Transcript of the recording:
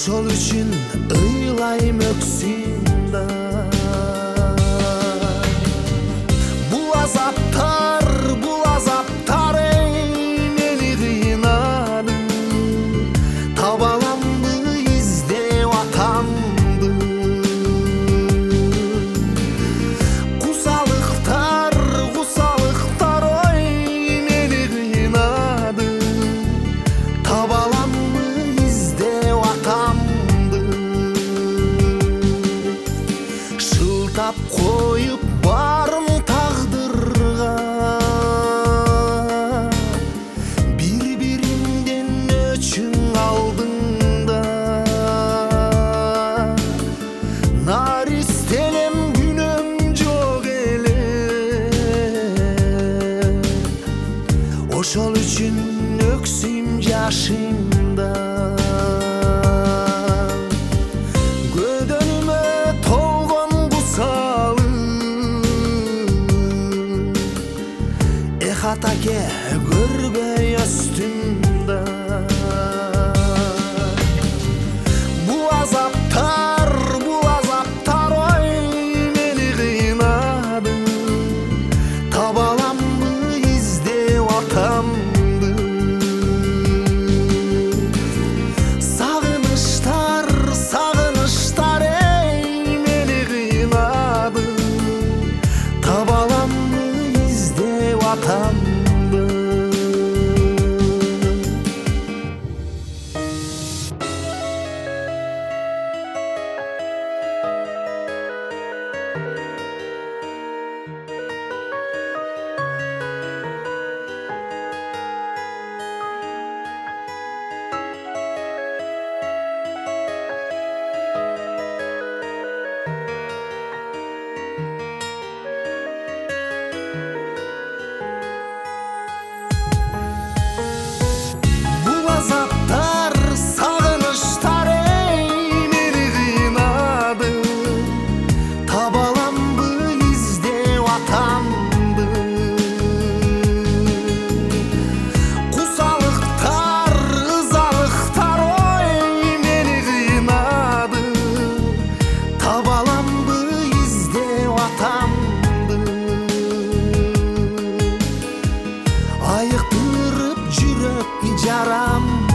Ошол үчүн ыйлайм өксүмда. Бул азаптар эй мени кыйнады. Таба аламбы издеп атамды. Кусалыктар ой мени кыйнады. Таба аламбы издеп атамды. Шылтап коюп барын тагдырга, бири-биримден өчүң алдыңда. Наристелем күнөм жок эле. Ошол үчүн өксүйм жашымда. Көдөнүмө толгон кусалы, эхат аке көрбөй өстүм да. Бул азаптар ой мени кыйнады. Таба аламбы издеп атамды. Сагыныштар эй мени кыйнады. Таба аламбы издеп атамды. Сагыныштар эй мени кыйнады. Таба аламбы издеп атамды. Ызалыктар ой мени кыйнады. Таба аламбы издеп атамды. Айыктырып жүрөк жарам.